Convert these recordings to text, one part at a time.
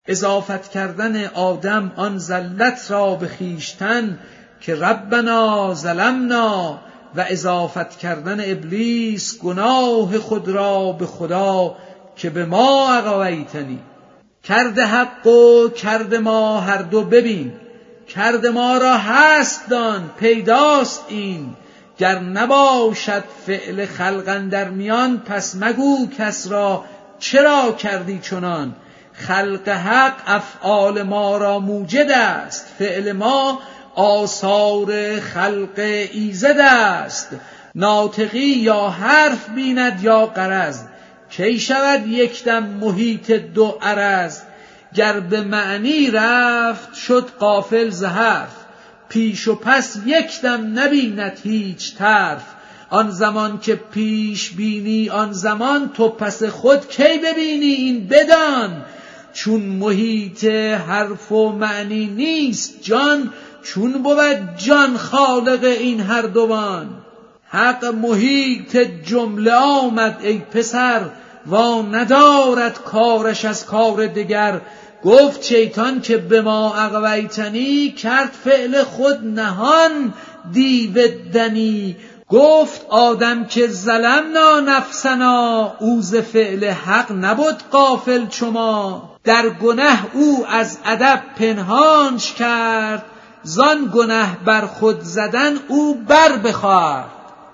اضافت کردن آدم آن زلت را به خویشتن که ربنا ظلمنا و اضافت کردن ابلیس گناه خود را به خدا که به ما اغویتنی. کرد حق و کرد ما هر دو ببین، کرد ما را هست دان پیداست این. گر نباشد فعل خلق اندر میان، پس مگو کس را چرا کردی چنان. خلق حق افعال ما را موجد است، فعل ما آثار خلق ایزد است. ناطقی یا حرف بیند یا غرض، کی شود یک دم محیط دو عرض. گر به معنی رفت شد غافل ز حرف، پیش و پس یک دم نبیند هیچ طرف. آن زمان که پیش بینی آن زمان، تو پس خود کی ببینی این بدان. چون محیط حرف و معنی نیست جان، چون بود جان خالق این هر دوان. حق محیط جمله آمد ای پسر، وا ندارد کارش از کار دگر. گفت شیطان که به ما اغویتنی، کرد فعل خود نهان دیو دنی. گفت آدم که ظلمنا نفسنا، او ز فعل حق نبود غافل چما. در گنه او از ادب پنهانش کرد، زان گنه بر خود زدن او بر بخورد.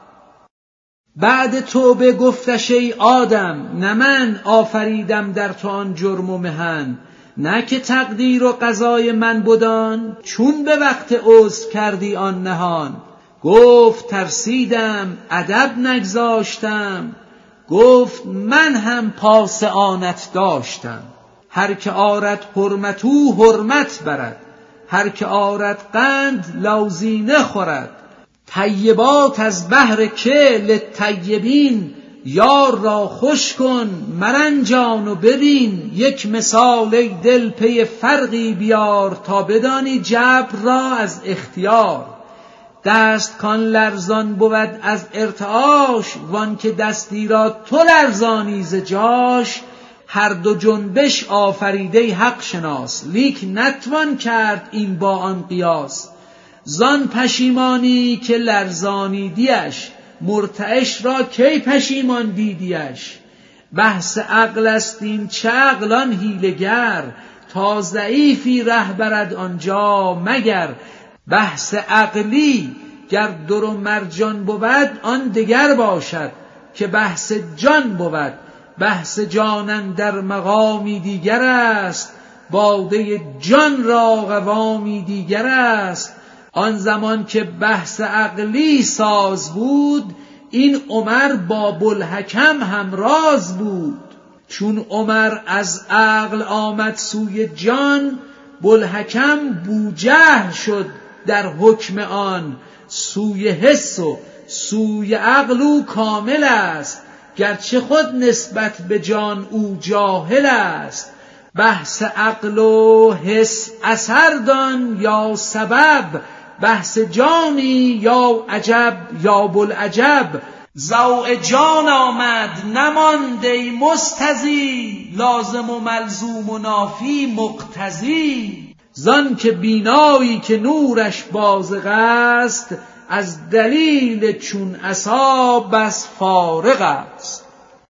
بعد توبه گفتش ای آدم، نه من آفریدم در تو آن جرم و محن. نه که تقدیر و قضای من بدان، چون به وقت عذر کردی آن نهان. گفت ترسیدم ادب نگذاشتم، گفت من هم پاس آنت داشتم. هر که آرد حرمت او حرمت برد، هر که آرد قند لوزینه خورد. طیبات از بهر که للطیبین، یار را خوش کن مرنجان و ببین. یک مثال ای دل پی فرقی بیار، تا بدانی جبر را از اختیار. دست کان لرزان بود از ارتعاش، وان که دستی را تو لرزانی ز جاش. هر دو جنبش آفریده حق شناس، لیک نتوان کرد این با آن قیاس. زان پشیمانی که لرزانیدیش، مرتعش را کی پشیمان دیدیش. بحث عقل است این چه عقلان حیله‌گر، تا ضعیفی ره برد آنجا مگر. بحث عقلی گر در و مرجان بود آن دگر باشد، که بحث جان بود. بحث جان در مقامی دیگر است، باده جان را قوامی دیگر است. آن زمان که بحث عقلی ساز بود، این عمر با بوالحکم همراز بود. چون عمر از عقل آمد سوی جان، بوالحکم بوجهل شد در حکم آن. سوی حس و سوی عقل او کامل است، گرچه خود نسبت به جان او جاهل است. بحث عقل و حس اثر دان یا سبب، بحث جانی یا عجب یا بوالعجب. ضوء جان آمد نماند ای مستضی، لازم و ملزوم و نافی مقتضی. زان که بینایی که نورش بازغ است، از دلیل چون عصا بس فارغ است.